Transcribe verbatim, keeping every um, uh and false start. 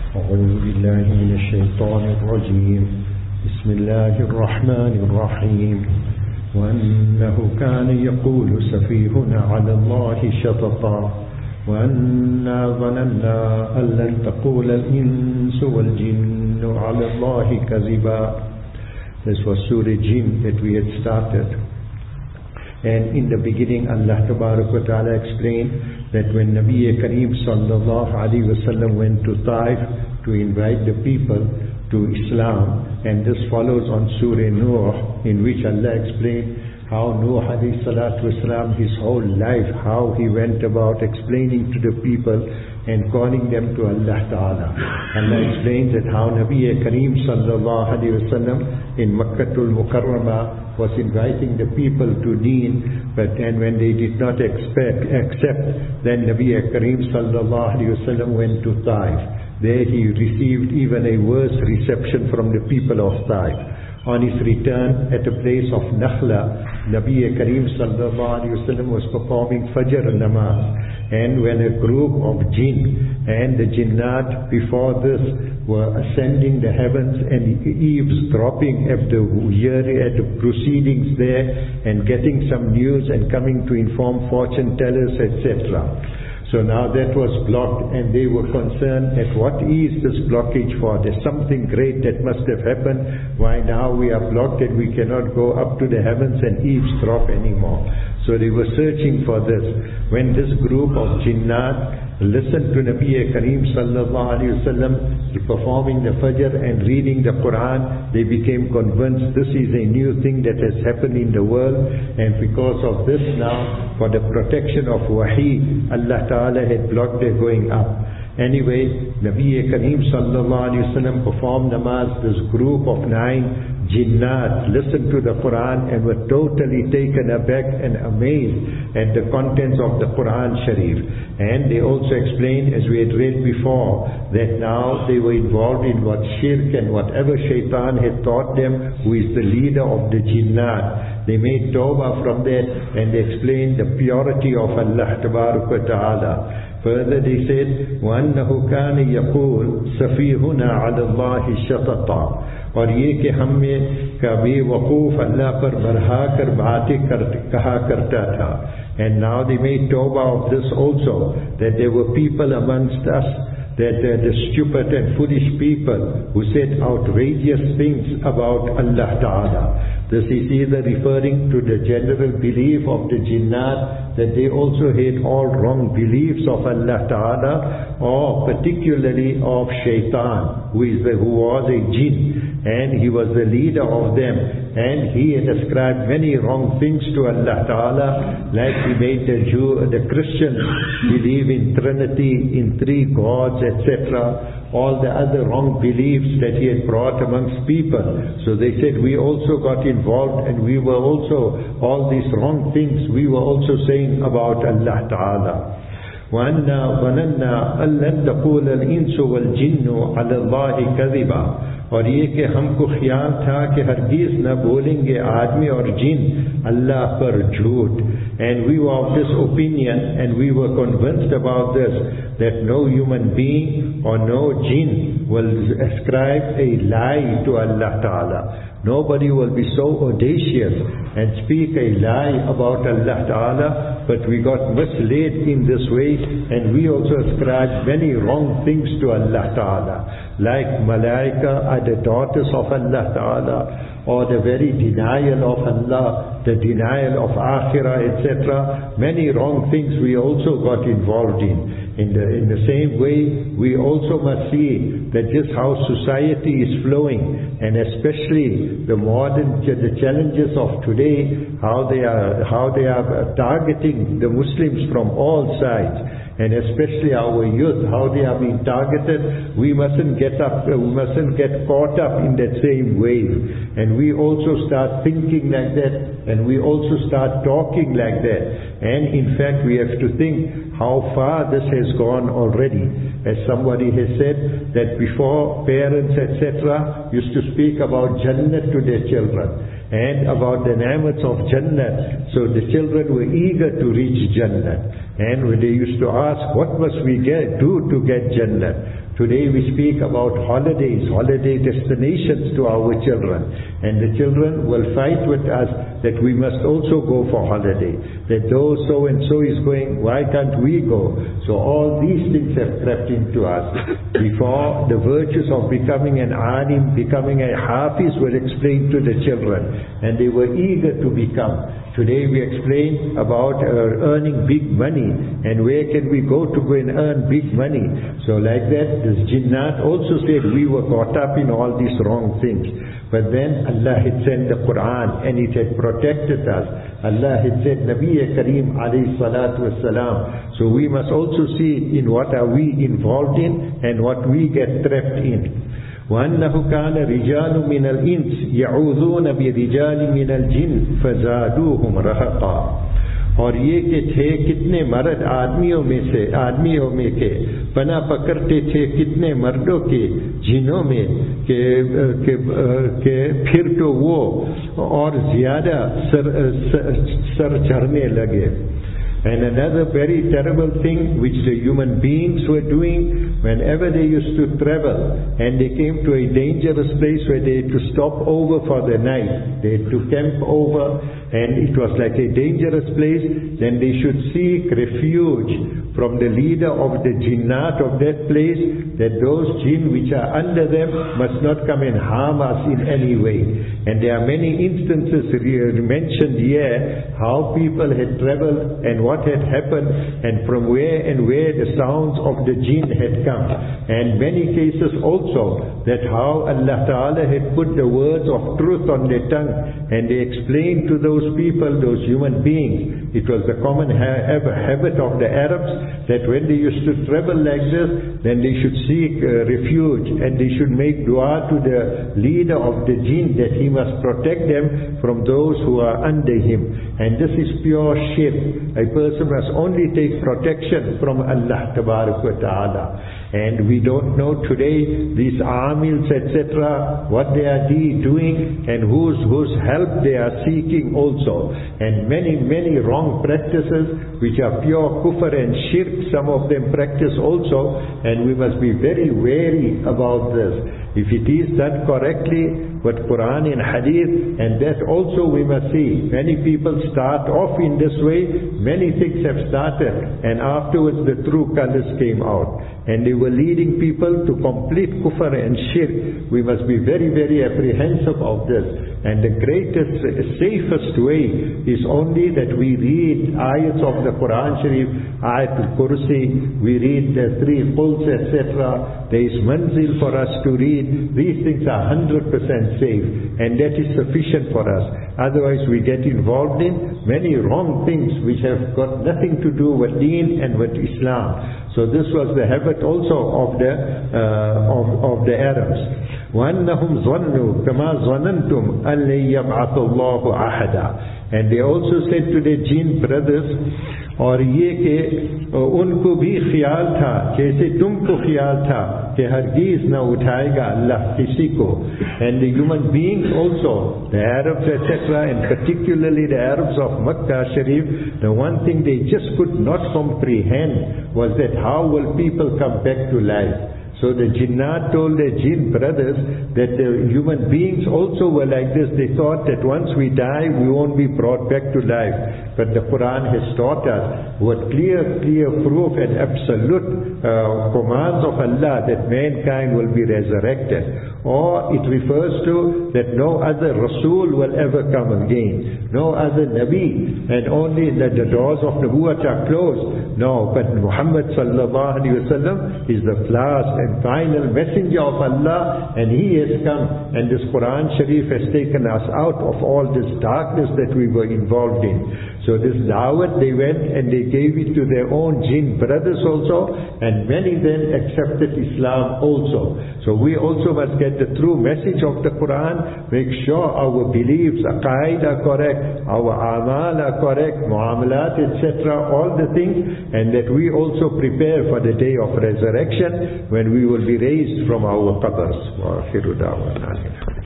أعوذ بالله من الشيطان الرجيم بسم الله الرحمن الرحيم وأنه كان يقول سفيهنا على الله شططا وأنا ظننا أن لن تقول الإنس والجن على الله كذبا. This was Surah Jinn that we had started. And in the beginning Allah Tabarak wa Ta'ala explained that when Nabi Kareem Sallallahu Alaihi Wasallam went to Taif to invite the people to Islam, and this follows on Surah Nuh, in which Allah explained how Nuh alayhi salatu wasalam, his whole life, how he went about explaining to the people and calling them to Allah Ta'ala. Allah explains that how Nabi Kareem Sallallahu Alaihi Wasallam in Makkatul Mukarramah was inviting the people to Deen, but and when they did not expect, accept, then Nabi Kareem Sallallahu Alaihi Wasallam went to Taif. There he received even a worse reception from the people of Taif. On his return at a place of Nakhla, Nabi Kareem Sallallahu Alaihi Wasallam was performing Fajr namaz, and when a group of jinn and the jinnat before this were ascending the heavens and eavesdropping at the at the proceedings there and getting some news and coming to inform fortune tellers, et cetera. So now that was blocked, and they were concerned at what is this blockage for? There's something great that must have happened. Why now we are blocked and we cannot go up to the heavens and eavesdrop anymore? So they were searching for this. When this group of jinnat listened to Nabi Kareem Sallallahu Alaihi Wasallam performing the Fajr and reading the Quran, they became convinced this is a new thing that has happened in the world, and because of this now, for the protection of Wahi, Allah Ta'ala had blocked their going up. Anyway, Nabi Kareem Sallallahu Alaihi Wasallam performed namaz. This group of nine jinnat listened to the Quran and were totally taken aback and amazed at the contents of the Quran Sharif. And they also explained, as we had read before, that now they were involved in what shirk and whatever shaitan had taught them, who is the leader of the jinnat. They made tawbah from that, and they explained the purity of Allah Tabarak wa Ta'ala. Further they said, وَأَنَّهُ كَانَ يَقُولُ سَفِيهُنَا عَلَى اللَّهِ شَطَطًا, और ये कि हम में कभी वकूफ अल्लाह पर बढ़ा कर बातें कहा करता था. And now they made tawbah of this also, that there were people amongst us, that uh, the stupid and foolish people who said outrageous things about Allah Ta'ala. This is either referring to the general belief of the jinnat, that they also had all wrong beliefs of Allah Ta'ala, or particularly of shaitan, who is the, who was a jinn, and he was the leader of them, and he had ascribed many wrong things to Allah Ta'ala, like he made the Jew, the Christians believe in Trinity, in three gods, et cetera. All the other wrong beliefs that he had brought amongst people. So they said, we also got involved, and we were also, all these wrong things we were also saying about Allah Ta'ala. وَأَنَّا ظَنَنَّا أَن لَن تَقُولَ الْإِنسُ وَالْجِنُّ عَلَى اللَّهِ كَذِبًا, और ये कि हमको ख्याल था कि हरगिज न बोलेंगे आदमी और जिन अल्लाह पर झूठ. And we were of this opinion, and we were convinced about this, that no human being or no jinn will ascribe a lie to Allah Ta'ala. Nobody will be so audacious and speak a lie about Allah Ta'ala, but we got misled in this way, and we also ascribed many wrong things to Allah Ta'ala, like Malaika are the daughters of Allah Ta'ala, or the very denial of Allah, the denial of Akhirah, et cetera. Many wrong things we also got involved in. In the, in the same way, we also must see that just how society is flowing, and especially the modern, the challenges of today, how they are, how they are targeting the Muslims from all sides, and especially our youth, how they are being targeted. We mustn't get up, we mustn't get caught up in that same wave, and we also start thinking like that, and we also start talking like that. And in fact, we have to think how far this has gone already. As somebody has said, that before parents, et cetera, used to speak about Jannah to their children, and about the ni'mats of Jannah. So the children were eager to reach Jannah. And when they used to ask, what must we get, do to get Jannah? Today we speak about holidays, holiday destinations to our children. And the children will fight with us that we must also go for holiday. That though so and so is going, why can't we go? So all these things have crept into us. Before, the virtues of becoming an alim, becoming a hafiz were explained to the children. And they were eager to become. Today we explain about uh, earning big money and where can we go to go and earn big money. So like that, this jinnat also said we were caught up in all these wrong things. But then Allah had sent the Quran and it had protected us. Allah had said, Nabi Kareem alayhi salatu wasalam. So we must also see in what are we involved in and what we get trapped in. وَأَنَّهُ كَانَ رِجَالٌ مِنَ الْإِنسِ يَعُوذُونَ بِرِجَالٍ مِنَ الْجِنِّ فَزَادُوهُمْ رَهَقًا. और ये के थे कितने मर्द आदमियों में से आदमियों में के पना पकड़ते थे कितने मर्दों के जिनों में के, के, के फिर तो वो और ज्यादा सर, सर, सर चढ़ने लगे. And another very terrible thing which the human beings were doing, whenever they used to travel and they came to a dangerous place where they had to stop over for the night, they had to camp over and it was like a dangerous place, then they should seek refuge from the leader of the jinnat of that place, that those jinn which are under them must not come and harm us in any way. And there are many instances mentioned here how people had traveled and what had happened and from where and where the sounds of the jinn had come. And many cases also that how Allah Ta'ala had put the words of truth on their tongue and they explained to those people, those human beings. It was the common ha habit of the Arabs that when they used to travel like this, then they should seek uh, refuge and they should make dua to the leader of the jinn that he must protect them from those who are under him. And this is pure shirk. A person must only take protection from Allah Ta'ala. And we don't know today these amils, et cetera, what they are doing and whose whose help they are seeking also. And many, many wrong practices which are pure kufr and shirk, some of them practice also, and we must be very wary about this. If it is done correctly with Quran and Hadith, and that also we must see. Many people start off in this way, many things have started, and afterwards the true colors came out. And they were leading people to complete kufr and shirk. We must be very, very apprehensive of this. And the greatest, safest way is only that we read ayats of the Quran Sharif, Ayatul Kursi, we read the three quls, et cetera. There is manzil for us to read. These things are one hundred percent safe, and that is sufficient for us. Otherwise we get involved in many wrong things which have got nothing to do with Deen and with Islam. So this was the habit also of the uh, of, of the Arabs. وَأَنَّهُمْ ظَنُّوا كَمَا ظَنَنْتُمْ أَنْ لَنْ يَبْعَثَ اللَّهُ أَحَدًا. And they also said to the jinn brothers, और ये कि उनको भी ख्याल था जैसे तुमको ख्याल था कि हरगिज न उठाएगा अल्लाह किसी को. And the human beings also, the Arabs, et cetera, and particularly the Arabs of Makkah Sharif, the one thing they just could not comprehend was that how will people come back to life. So the jinnat told their jinn brothers that the human beings also were like this. They thought that once we die, we won't be brought back to life. But the Quran has taught us with clear, clear proof and absolute uh, commands of Allah that mankind will be resurrected. Or it refers to that no other Rasul will ever come again. No other Nabi. And only that the doors of Nabuwwat are closed. No, but Muhammad sallallahu alayhi wa sallam is the last and final messenger of Allah, and he has come, and this Quran Sharif has taken us out of all this darkness that we were involved in. So this da'wat, they went and they gave it to their own jinn brothers also, and many then accepted Islam also. So we also must get the true message of the Quran, make sure our beliefs, aqaid are correct, our amal are correct, muamalat, et cetera, all the things, and that we also prepare for the day of resurrection when we will be raised from our qabrs. Wa akhiru da'wana.